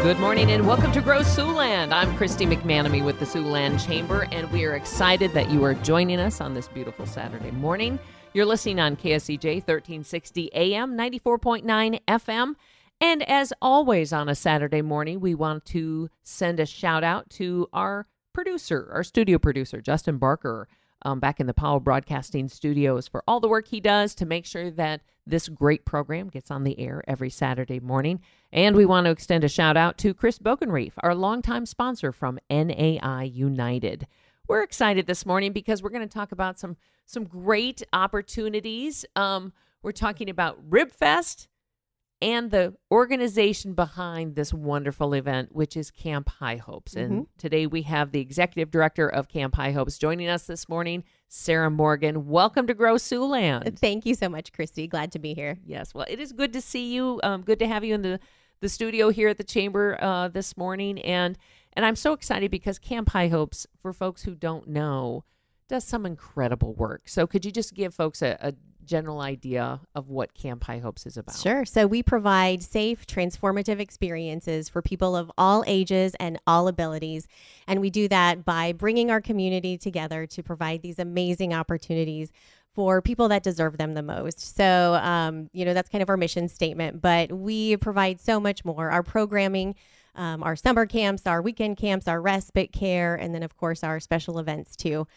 Good morning and welcome to Grow Siouxland. I'm Christy McManamy with the Siouxland Chamber, and we are excited that you are joining us on this beautiful Saturday morning. You're listening on KSEJ 1360 AM, 94.9 FM. And as always on a Saturday morning, we want to send a shout out to our producer, our studio producer, Justin Barker, back in the Powell Broadcasting Studios for all the work he does to make sure that this great program gets on the air every Saturday morning. And we want to extend a shout out to Chris Bogenreef, our longtime sponsor from NAI United. We're excited this morning because we're going to talk about some great opportunities. We're talking about RibFest and the organization behind this wonderful event, which is Camp High Hopes. And today we have the executive director of Camp High Hopes joining us this morning, Sarah Morgan. Welcome to Grow Siouxland. Thank you so much, Christy. Glad to be here. Yes, well, it is good to see you. Good to have you in the studio here at the Chamber this morning. And I'm so excited because Camp High Hopes, for folks who don't know, does some incredible work. So could you just give folks a general idea of what Camp High Hopes is about? Sure. So we provide safe, transformative experiences for people of all ages and all abilities. And we do that by bringing our community together to provide these amazing opportunities for people that deserve them the most. So, that's kind of our mission statement, but we provide so much more. Our programming, our summer camps, our weekend camps, our respite care, and then of course our special events too.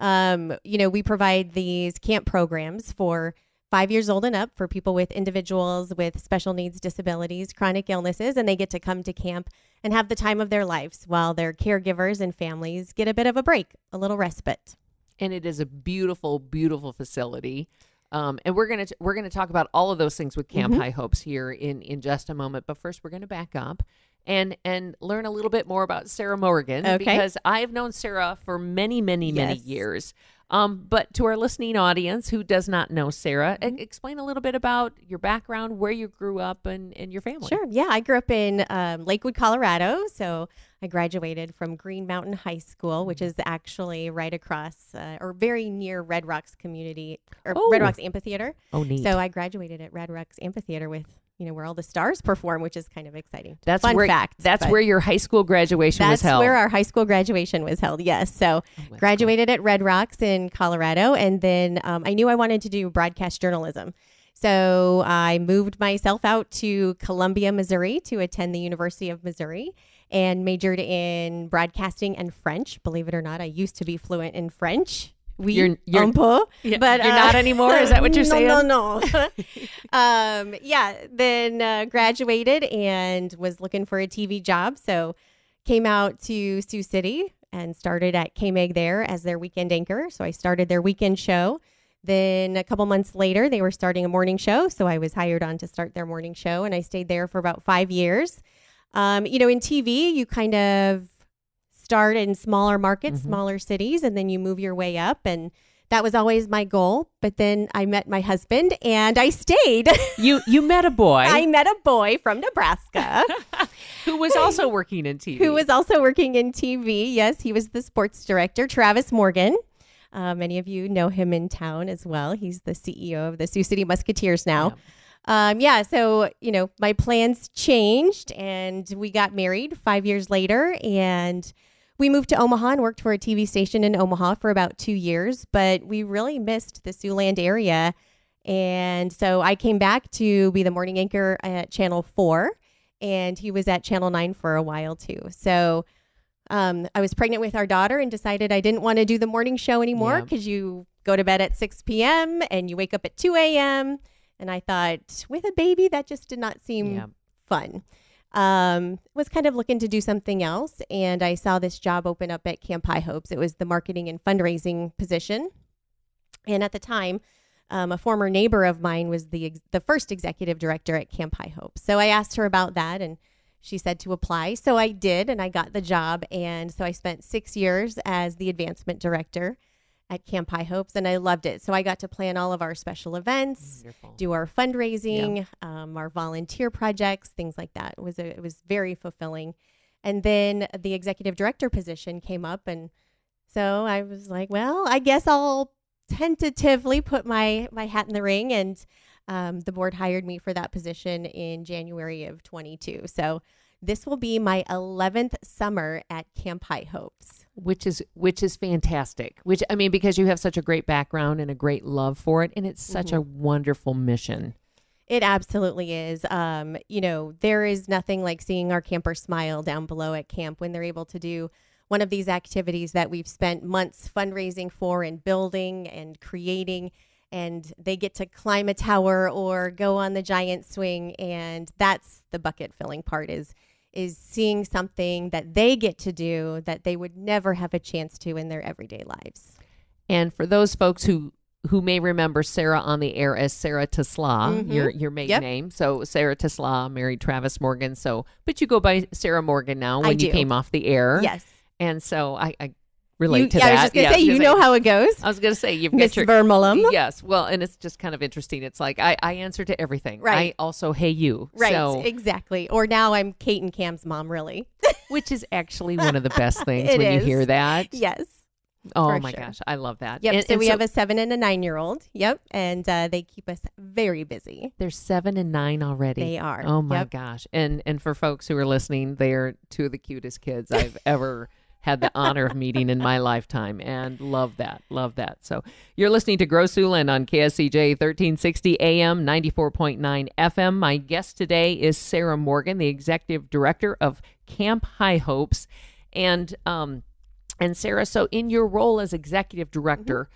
We provide these camp programs for 5 years old and up for people with individuals with special needs, disabilities, chronic illnesses, and they get to come to camp and have the time of their lives while their caregivers and families get a bit of a break, a little respite. And it is a beautiful, beautiful facility. And we're gonna talk about all of those things with Camp High Hopes here in just a moment. But first, we're gonna back up and learn a little bit more about Sarah Morgan, because I've known Sarah for many, many, many years. But to our listening audience who does not know Sarah, explain a little bit about your background, where you grew up, and your family. Sure. Yeah, I grew up in Lakewood, Colorado. So I graduated from Green Mountain High School, which is actually right across or very near Red Rocks Community or Red Rocks Amphitheater. Oh, neat. So I graduated at Red Rocks Amphitheater with, where all the stars perform, which is kind of exciting. That's fun fact. That's where your high school graduation was held. That's where our high school graduation was held. Yes. So graduated at Red Rocks in Colorado. And then I knew I wanted to do broadcast journalism. So I moved myself out to Columbia, Missouri to attend the University of Missouri and majored in broadcasting and French. Believe it or not, I used to be fluent in French. You're un peu, but you're not anymore. Is that what you're saying? No. Then graduated and was looking for a TV job. So came out to Sioux City and started at KMEG there as their weekend anchor. So I started their weekend show. Then a couple months later, they were starting a morning show. So I was hired on to start their morning show, and I stayed there for about 5 years. In TV, you kind of start in smaller markets, smaller cities, and then you move your way up. And that was always my goal. But then I met my husband and I stayed. You met a boy. I met a boy from Nebraska. Who was also working in TV. Yes, he was the sports director, Travis Morgan. Many of you know him in town as well. He's the CEO of the Sioux City Musketeers now. So, my plans changed and we got married 5 years later, and we moved to Omaha and worked for a TV station in Omaha for about 2 years, but we really missed the Siouxland area. And so I came back to be the morning anchor at Channel 4, and he was at Channel 9 for a while too. So I was pregnant with our daughter and decided I didn't want to do the morning show anymore because you go to bed at 6 p.m. and you wake up at 2 a.m. And I thought, with a baby, that just did not seem fun. Was kind of looking to do something else. And I saw this job open up at Camp High Hopes. It was the marketing and fundraising position. And at the time, a former neighbor of mine was the first executive director at Camp High Hopes. So I asked her about that, and she said to apply. So I did, and I got the job. And so I spent 6 years as the advancement director at Camp High Hopes, and I loved it. So I got to plan all of our special events, do our fundraising, our volunteer projects, things like that. It was very fulfilling. And then the executive director position came up, and so I was like, well, I guess I'll tentatively put my hat in the ring, and the board hired me for that position in January of 22. So this will be my 11th summer at Camp High Hopes. Which is fantastic. Which, I mean, because you have such a great background and a great love for it, and it's such a wonderful mission. It absolutely is. There is nothing like seeing our campers smile down below at camp when they're able to do one of these activities that we've spent months fundraising for and building and creating, and they get to climb a tower or go on the giant swing, and that's the bucket filling part is seeing something that they get to do that they would never have a chance to in their everyday lives. And for those folks who may remember Sarah on the air as Sarah Tesla, your maiden name. So Sarah Tesla married Travis Morgan. But you go by Sarah Morgan now when you came off the air. Yes. And so I relate to that. I was just going to say, you know how it goes. I was going to say, you've Miss got your Vermellum. Yes. Well, and it's just kind of interesting. It's like I answer to everything. Right. I also, hey, you. Right. So, exactly. Or now I'm Kate and Cam's mom, really. which is actually one of the best things It when you is. hear that. Yes. Oh, for my sure. gosh. I love that. Yep. And, So we have a 7 and a 9-year-old. Yep. And they keep us very busy. They're 7 and 9 already. They are. Oh, my Yep. gosh. And for folks who are listening, they are two of the cutest kids I've ever had the honor of meeting in my lifetime, and love that. So you're listening to Grow Siouxland on KSCJ 1360 AM, 94.9 FM. My guest today is Sarah Morgan, the Executive Director of Camp High Hopes. And Sarah, so in your role as Executive Director,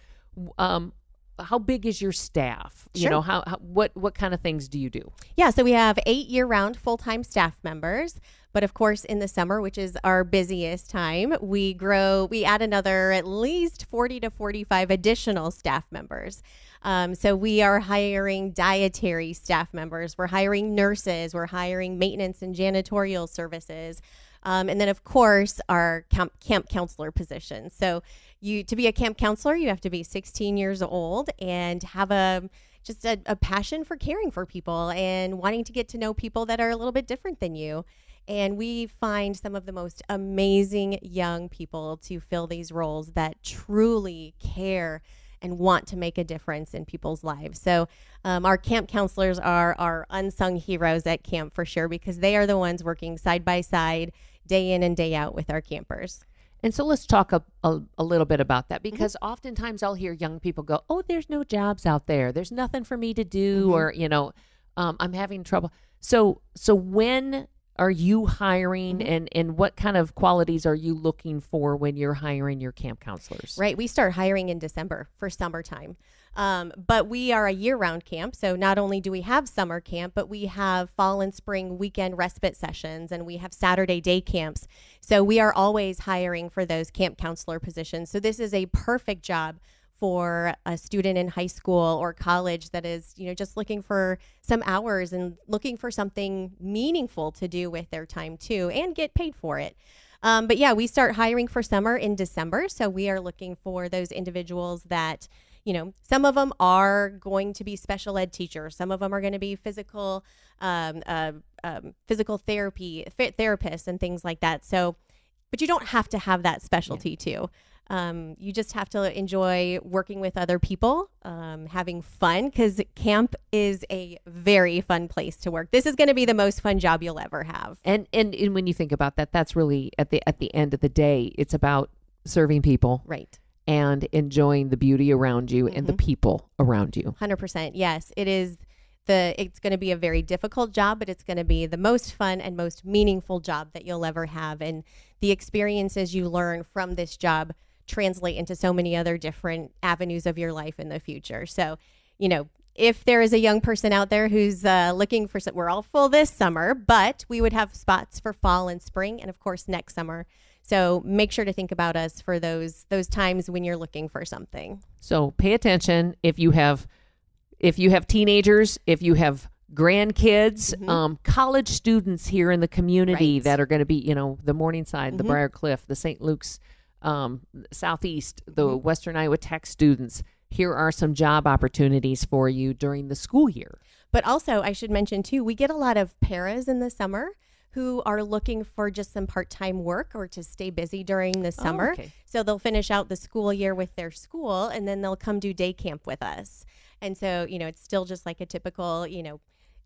how big is your staff? Sure. You know, what kind of things do you do? Yeah, so we have 8 year-round full-time staff members. But of course, in the summer, which is our busiest time, we add another at least 40 to 45 additional staff members. So we are hiring dietary staff members. We're hiring nurses. We're hiring maintenance and janitorial services. And then, of course, our camp counselor position. So to be a camp counselor, you have to be 16 years old and have a passion for caring for people and wanting to get to know people that are a little bit different than you. And we find some of the most amazing young people to fill these roles that truly care and want to make a difference in people's lives. So our camp counselors are our unsung heroes at camp for sure, because they are the ones working side by side, day in and day out with our campers. And so let's talk a little bit about that, because oftentimes I'll hear young people go, oh, there's no jobs out there. There's nothing for me to do, or, I'm having trouble. So when are you hiring, and what kind of qualities are you looking for when you're hiring your camp counselors? Right. We start hiring in December for summertime. But we are a year-round camp. So not only do we have summer camp, but we have fall and spring weekend respite sessions, and we have Saturday day camps. So we are always hiring for those camp counselor positions. So this is a perfect job for a student in high school or college that is, just looking for some hours and looking for something meaningful to do with their time too, and get paid for it. But yeah, we start hiring for summer in December. So we are looking for those individuals that, some of them are going to be special ed teachers. Some of them are going to be physical therapy therapists and things like that. So, but you don't have to have that specialty too. You just have to enjoy working with other people, having fun, because camp is a very fun place to work. This is going to be the most fun job you'll ever have. And when you think about that, that's really at the end of the day, it's about serving people, right, and enjoying the beauty around you and the people around you. 100%. Yes, it is. It's going to be a very difficult job, but it's going to be the most fun and most meaningful job that you'll ever have. And the experiences you learn from this job translate into so many other different avenues of your life in the future. So, if there is a young person out there who's looking for we're all full this summer, but we would have spots for fall and spring, and of course next summer. So make sure to think about us for those times when you're looking for something. So pay attention if you have teenagers, if you have grandkids, college students here in the community that are going to be, the Morningside, the Briar Cliff, the St. Luke's, Southeast, the Western Iowa Tech students. Here are some job opportunities for you during the school year. But also, I should mention too, we get a lot of paras in the summer who are looking for just some part-time work or to stay busy during the summer. So they'll finish out the school year with their school, and then they'll come do day camp with us. And so, it's still just like a typical,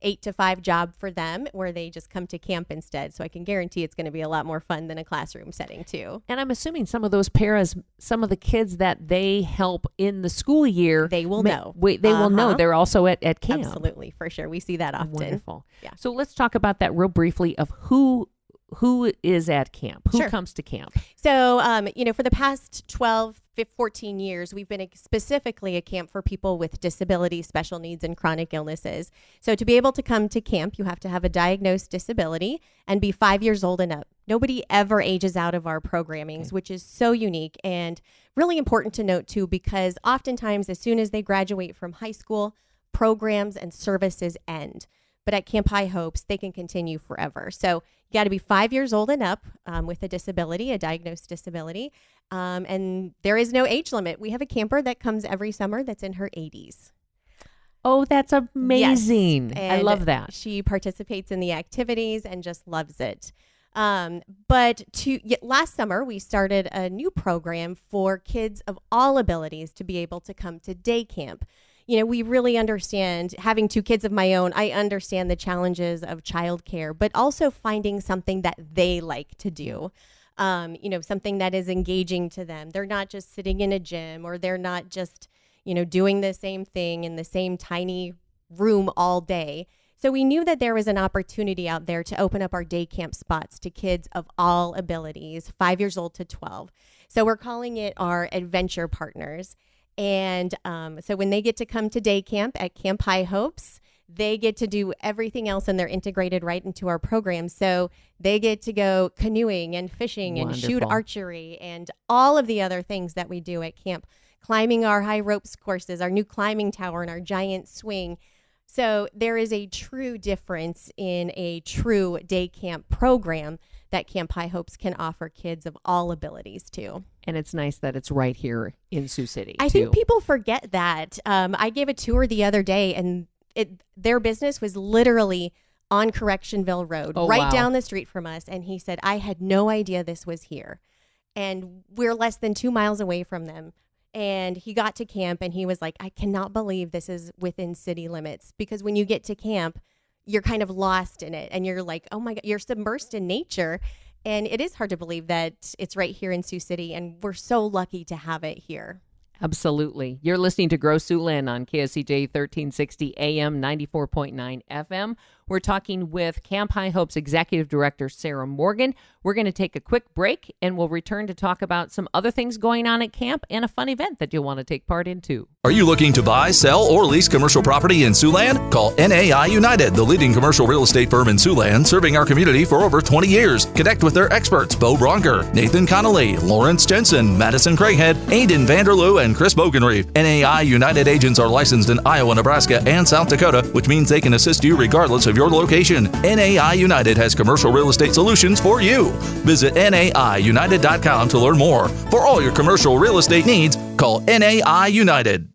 8 to 5 job for them where they just come to camp instead. So I can guarantee it's going to be a lot more fun than a classroom setting too. And I'm assuming some of those paras, some of the kids that they help in the school year, they will know. They will know they're also at camp. Absolutely, for sure. We see that often. Wonderful. Yeah. So let's talk about that real briefly of who is at camp, who comes to camp. So, for the past 12, 14 years, we've been specifically a camp for people with disabilities, special needs, and chronic illnesses. So to be able to come to camp, you have to have a diagnosed disability and be 5 years old and up. Nobody ever ages out of our programmings, which is so unique and really important to note too, because oftentimes as soon as they graduate from high school, programs and services end. But at Camp High Hopes, they can continue forever. So you got to be 5 years old and up with a disability, a diagnosed disability. And there is no age limit. We have a camper that comes every summer that's in her 80s. Oh, that's amazing. Yes. I love that. She participates in the activities and just loves it. But last summer, we started a new program for kids of all abilities to be able to come to day camp. We really understand, having 2 kids of my own, I understand the challenges of childcare, but also finding something that they like to do, something that is engaging to them. They're not just sitting in a gym, or they're not just, doing the same thing in the same tiny room all day. So we knew that there was an opportunity out there to open up our day camp spots to kids of all abilities, 5 years old to 12. So we're calling it our Adventure Partners. And so when they get to come to day camp at Camp High Hopes, they get to do everything else, and they're integrated right into our program. So they get to go canoeing and fishing and shoot archery and all of the other things that we do at camp, climbing our high ropes courses, our new climbing tower, and our giant swing. So there is a true difference in a true day camp program that Camp High Hopes can offer kids of all abilities too. And it's nice that it's right here in Sioux City. I think people forget that. I gave a tour the other day, and their business was literally on Correctionville Road, down the street from us. And he said, I had no idea this was here. And we're less than 2 miles away from them. And he got to camp and he was like, I cannot believe this is within city limits, because when you get to camp, you're kind of lost in it and you're like, oh my God, you're submersed in nature. And it is hard to believe that it's right here in Sioux City, and we're so lucky to have it here. Absolutely. You're listening to Grow Siouxland on KSCJ 1360 AM, 94.9 FM. We're talking with Camp High Hopes Executive Director Sarah Morgan. We're going to take a quick break, and we'll return to talk about some other things going on at camp and a fun event that you'll want to take part in too. Are you looking to buy, sell, or lease commercial property in Siouxland? Call NAI United, the leading commercial real estate firm in Siouxland, serving our community for over 20 years. Connect with their experts, Bo Bronker, Nathan Connolly, Lawrence Jensen, Madison Craighead, Aiden Vanderloo, and Chris Bogenreef. NAI United agents are licensed in Iowa, Nebraska, and South Dakota, which means they can assist you regardless of your location. NAI United has commercial real estate solutions for you. Visit NAIUnited.com to learn more. For all your commercial real estate needs, call NAI United.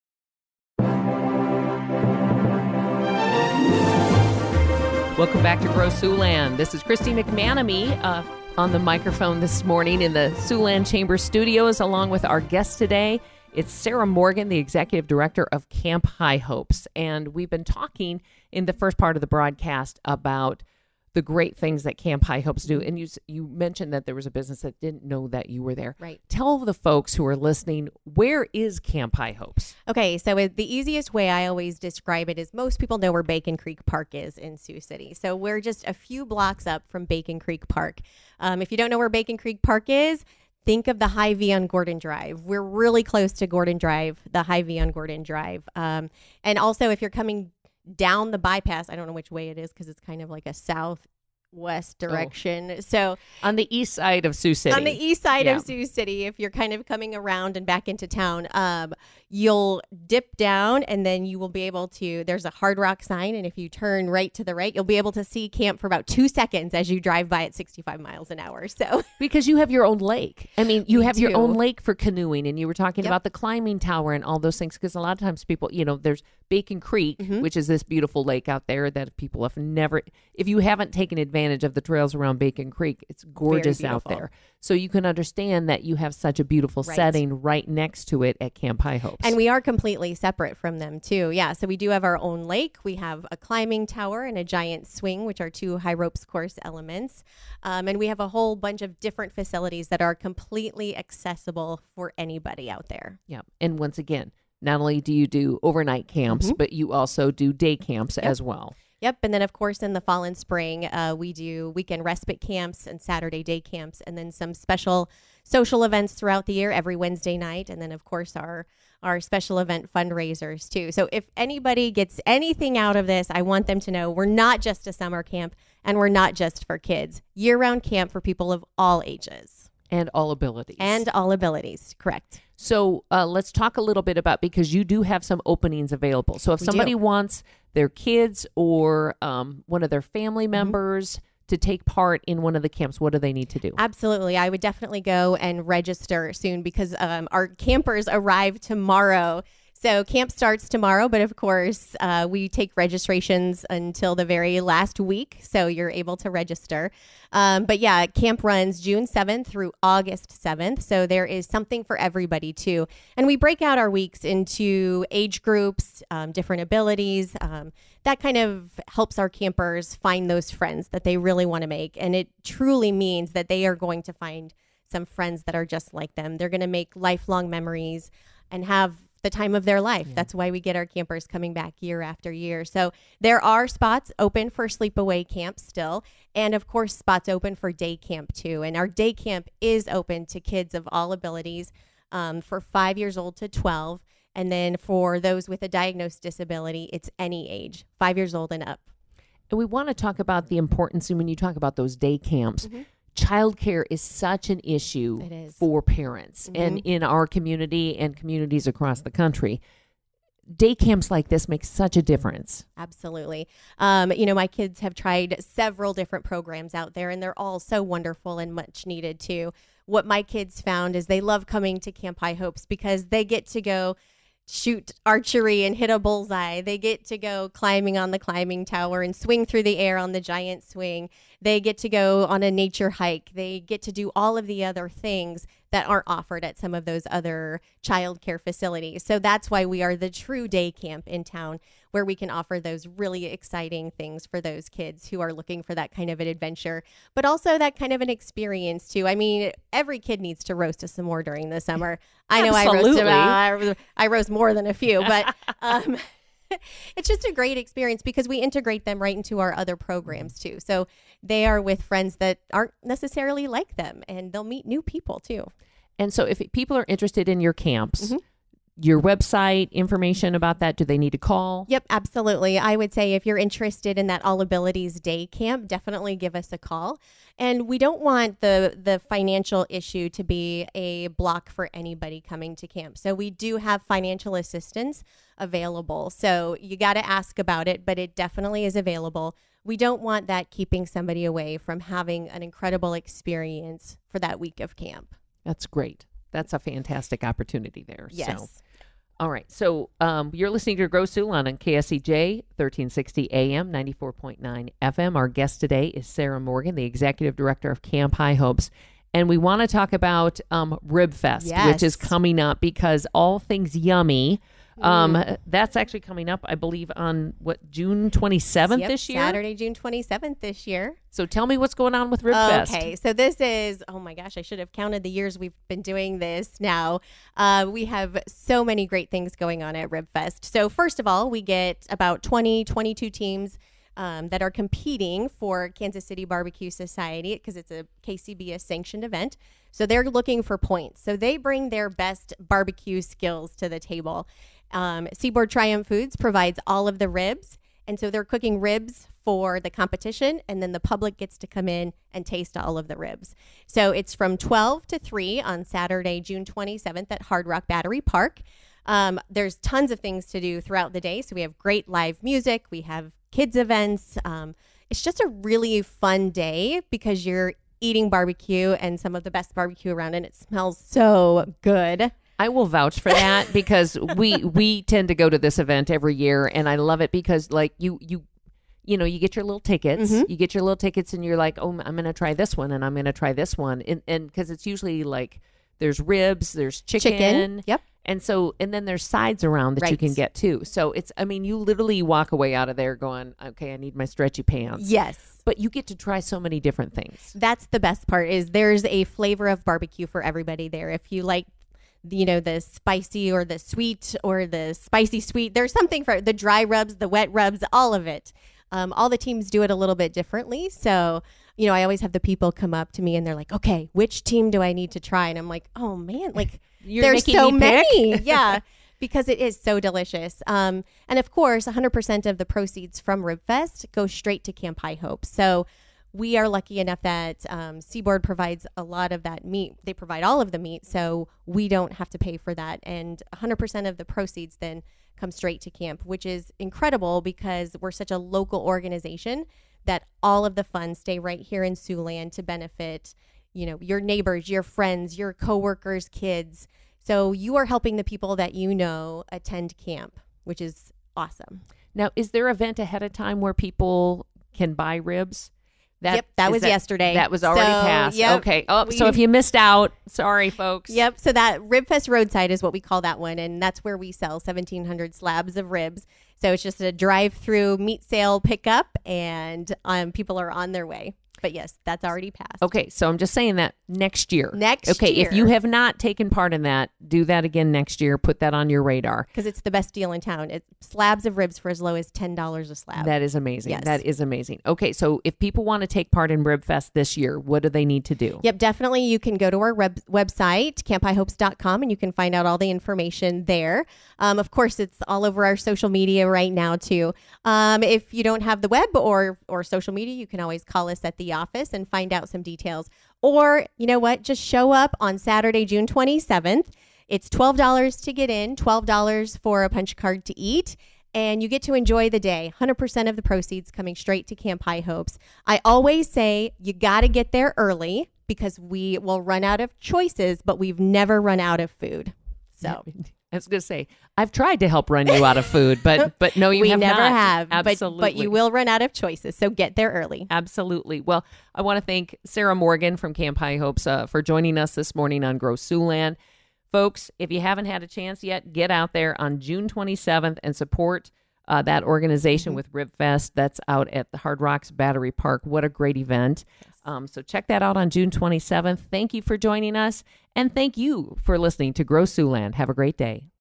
Welcome back to Grow Siouxland. This is Christy McManamy on the microphone this morning in the Siouxland Chamber Studios, along with our guest today. It's Sarah Morgan, the Executive Director of Camp High Hopes. And we've been talking in the first part of the broadcast about the great things that Camp High Hopes do. And you mentioned that there was a business that didn't know that you were there. Right. Tell the folks who are listening, where is Camp High Hopes? Okay, so the easiest way I always describe it is most people know where Bacon Creek Park is in Sioux City. So we're just a few blocks up from Bacon Creek Park. If you don't know where Bacon Creek Park is, think of the Hy-Vee on Gordon Drive. We're really close to Gordon Drive, the Hy-Vee on Gordon Drive. And also, if you're coming down the bypass, I don't know which way it is because it's kind of like a southwest direction. So on the east side of Sioux City. On the east side of Sioux City, if you're kind of coming around and back into town, you'll dip down and then you will be able to, there's a Hard Rock sign, and if you turn right to the right, you'll be able to see camp for about 2 seconds as you drive by at 65 miles an hour. So because you have your own lake. I mean, you have your own lake for canoeing, and you were talking about the climbing tower and all those things, because a lot of times people, there's Bacon Creek, which is this beautiful lake out there that people have never, if you haven't taken advantage of the trails around Bacon Creek, it's gorgeous out there. So you can understand that you have such a beautiful setting right next to it at Camp High Hopes. And we are completely separate from them too. Yeah, so we do have our own lake. We have a climbing tower and a giant swing, which are 2 high ropes course elements. And we have a whole bunch of different facilities that are completely accessible for anybody out there. Yeah. And once again, not only do you do overnight camps, but you also do day camps as well. Yep. And then, of course, in the fall and spring, we do weekend respite camps and Saturday day camps, and then some special social events throughout the year every Wednesday night. And then, of course, our special event fundraisers, too. So if anybody gets anything out of this, I want them to know we're not just a summer camp, and we're not just for kids. Year-round camp for people of all ages. And all abilities. And all abilities, correct. So let's talk a little bit about, because you do have some openings available. So if somebody wants their kids or one of their family members to take part in one of the camps, what do they need to do? Absolutely. I would definitely go and register soon, because our campers arrive tomorrow. So camp starts tomorrow, but of course, we take registrations until the very last week, so you're able to register. But yeah, camp runs June 7th through August 7th, so there is something for everybody too. And we break out our weeks into age groups, different abilities. That kind of helps our campers find those friends that they really want to make. And it truly means that they are going to find some friends that are just like them. They're going to make lifelong memories and have the time of their life. Yeah. That's why we get our campers coming back year after year. So there are spots open for sleepaway camp still. And of course, spots open for day camp too. And our day camp is open to kids of all abilities for 5 years old to 12. And then for those with a diagnosed disability, it's any age, 5 years old and up. And we want to talk about the importance, and when you talk about those day camps, childcare is such an issue for parents and in our community and communities across the country. Day camps like this make such a difference. Absolutely. My kids have tried several different programs out there, and they're all so wonderful and much needed too. What my kids found is they love coming to Camp High Hopes because they get to go shoot archery and hit a bullseye. They get to go climbing on the climbing tower and swing through the air on the giant swing. They get to go on a nature hike. They get to do all of the other things that aren't offered at some of those other childcare facilities. So that's why we are the true day camp in town, where we can offer those really exciting things for those kids who are looking for that kind of an adventure, but also that kind of an experience too. I mean, every kid needs to roast a s'more during the summer. I know I roast more than a few, but it's just a great experience because we integrate them right into our other programs too. So they are with friends that aren't necessarily like them, and they'll meet new people too. And so if people are interested in your camps, your website, information about that, do they need to call? Yep, absolutely. I would say if you're interested in that All Abilities Day Camp, definitely give us a call. And we don't want the financial issue to be a block for anybody coming to camp. So we do have financial assistance available. So you got to ask about it, but it definitely is available. We don't want that keeping somebody away from having an incredible experience for that week of camp. That's great. That's a fantastic opportunity there. Yes. So, all right. So you're listening to Grow Siouxland on KSEJ 1360 AM, 94.9 FM. Our guest today is Sarah Morgan, the Executive Director of Camp High Hopes. And we want to talk about Rib Fest, which is coming up, because all things yummy. That's actually coming up, I believe, on June 27th this year? Saturday, June 27th this year. So tell me what's going on with Rib Fest. Okay, so this is, oh my gosh, I should have counted the years we've been doing this now. We have so many great things going on at Rib Fest. So first of all, we get about 22 teams that are competing for Kansas City Barbecue Society, because it's a KCBS sanctioned event. So they're looking for points. So they bring their best barbecue skills to the table. Seaboard Triumph Foods provides all of the ribs. And so they're cooking ribs for the competition, and then the public gets to come in and taste all of the ribs. So it's from 12 to 3 on Saturday, June 27th at Hard Rock Battery Park. There's tons of things to do throughout the day. So we have great live music. We have kids events. It's just a really fun day because you're eating barbecue and some of the best barbecue around, and it smells so good. I will vouch for that because we tend to go to this event every year, and I love it because like you get your little tickets. Mhm. You get your little tickets, and you're like, oh, I'm going to try this one, and I'm going to try this one, and because it's usually like there's ribs, there's chicken. Yep. And then there's sides around that you Right. can get too. So you literally walk away out of there going, okay, I need my stretchy pants. Yes. But you get to try so many different things. That's the best part is there's a flavor of barbecue for everybody there. If you like, the spicy or the sweet or the spicy sweet, there's something for the dry rubs, the wet rubs, all of it. All the teams do it a little bit differently. So, I always have the people come up to me and they're like, okay, which team do I need to try? And I'm like, oh man, like there's making so me pick? many. Yeah. Because it is so delicious. And of course, 100% of the proceeds from RibFest go straight to Camp High Hope. So we are lucky enough that Seaboard provides a lot of that meat. They provide all of the meat, so we don't have to pay for that. And 100% of the proceeds then come straight to camp, which is incredible because we're such a local organization that all of the funds stay right here in Siouxland to benefit, your neighbors, your friends, your coworkers, kids. So you are helping the people that attend camp, which is awesome. Now, is there an event ahead of time where people can buy ribs? Yep, that was yesterday. That was already passed. Yep, okay. Oh, so if you missed out, sorry, folks. Yep. So that RibFest Roadside is what we call that one. And that's where we sell 1,700 slabs of ribs. So it's just a drive-through meat sale pickup and people are on their way. But yes, that's already passed. Okay, so I'm just saying that next year. Next year. If you have not taken part in that, do that again next year. Put that on your radar. Because it's the best deal in town. It's slabs of ribs for as low as $10 a slab. That is amazing. Yes. That is amazing. Okay, so if people want to take part in RibFest this year, what do they need to do? Yep, definitely. You can go to our website, camphighhopes.com, and you can find out all the information there. Of course, it's all over our social media right now, too. If you don't have the web or social media, you can always call us at the office and find out some details. Or, you know what? Just show up on Saturday, June 27th. It's $12 to get in, $12 for a punch card to eat. And you get to enjoy the day. 100% of the proceeds coming straight to Camp High Hopes. I always say you got to get there early because we will run out of choices, but we've never run out of food. So I was going to say, I've tried to help run you out of food, but no, you we have never not. have. Absolutely. But you will run out of choices. So get there early. Absolutely. Well, I want to thank Sarah Morgan from Camp High Hopes for joining us this morning on Grow Siouxland. Folks, if you haven't had a chance yet, get out there on June 27th and support that organization with RibFest. That's out at the Hard Rocks Battery Park. What a great event. So check that out on June 27th. Thank you for joining us, and thank you for listening to Grow Siouxland. Have a great day.